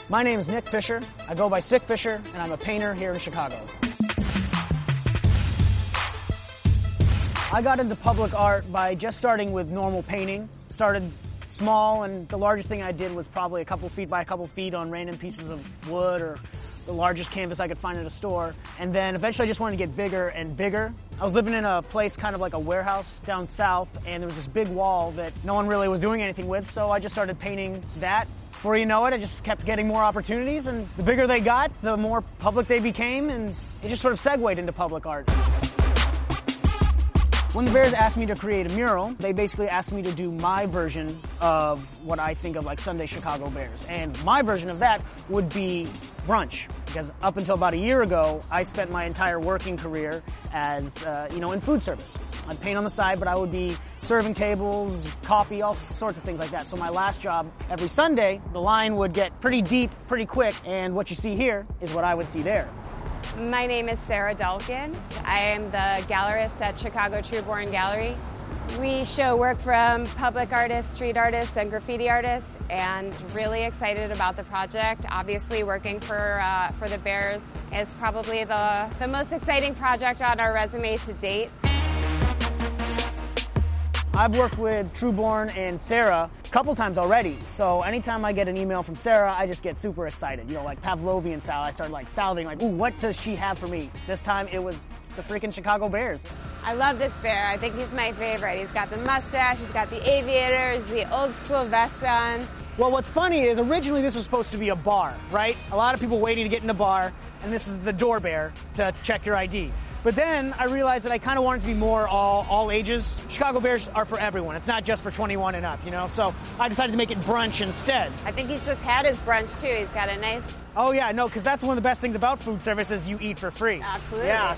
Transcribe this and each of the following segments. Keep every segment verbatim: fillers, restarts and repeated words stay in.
My name is Nick Fisher. I go by Sick Fisher, and I'm a painter here in Chicago. I got into public art by just starting with normal painting. Started small, and the largest thing I did was probably a couple feet by a couple feet on random pieces of wood or the largest canvas I could find at a store. And then eventually I just wanted to get bigger and bigger. I was living in a place kind of like a warehouse down south, and there was this big wall that no one really was doing anything with, so I just started painting that. Before you know it, I just kept getting more opportunities, and the bigger they got, the more public they became, and it just sort of segued into public art. When the Bears asked me to create a mural, they basically asked me to do my version of what I think of like Sunday Chicago Bears. And my version of that would be brunch. Because up until about a year ago, I spent my entire working career as, uh, you know, in food service. I'd paint on the side, but I would be serving tables, coffee, all sorts of things like that. So my last job, every Sunday, the line would get pretty deep, pretty quick, and what you see here is what I would see there. My name is Sarah Dalkin. I am the gallerist at Chicago Trueborn Gallery. We show work from public artists, street artists, and graffiti artists, and really excited about the project. Obviously, working for uh, for the Bears is probably the, the most exciting project on our resume to date. I've worked with Trueborn and Sarah a couple times already, so anytime I get an email from Sarah, I just get super excited. You know, like Pavlovian style, I start like salivating, like, ooh, what does she have for me? This time it was the freaking Chicago Bears. I love this bear. I think he's my favorite. He's got the mustache, he's got the aviators, the old school vest on. Well, what's funny is originally this was supposed to be a bar, right? A lot of people waiting to get in a bar, and this is the door bear to check your I D. But then I realized that I kind of wanted to be more all, all ages. Chicago Bears are for everyone. It's not just for twenty-one and up, you know? So I decided to make it brunch instead. I think he's just had his brunch, too. He's got a nice... Oh, yeah, no, because that's one of the best things about food service is you eat for free. Absolutely. Yeah.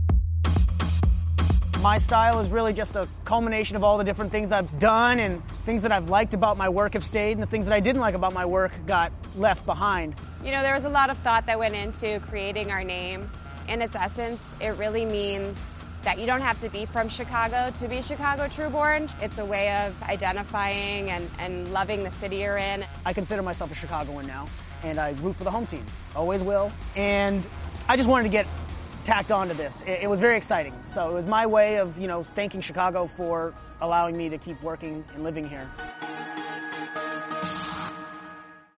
My style is really just a culmination of all the different things I've done, and things that I've liked about my work have stayed, and the things that I didn't like about my work got left behind. You know, there was a lot of thought that went into creating our name. In its essence, it really means that you don't have to be from Chicago to be Chicago Trueborn. It's a way of identifying and, and loving the city you're in. I consider myself a Chicagoan now, and I root for the home team. Always will. And I just wanted to get tacked onto this. It, it was very exciting. So it was my way of, you know, thanking Chicago for allowing me to keep working and living here.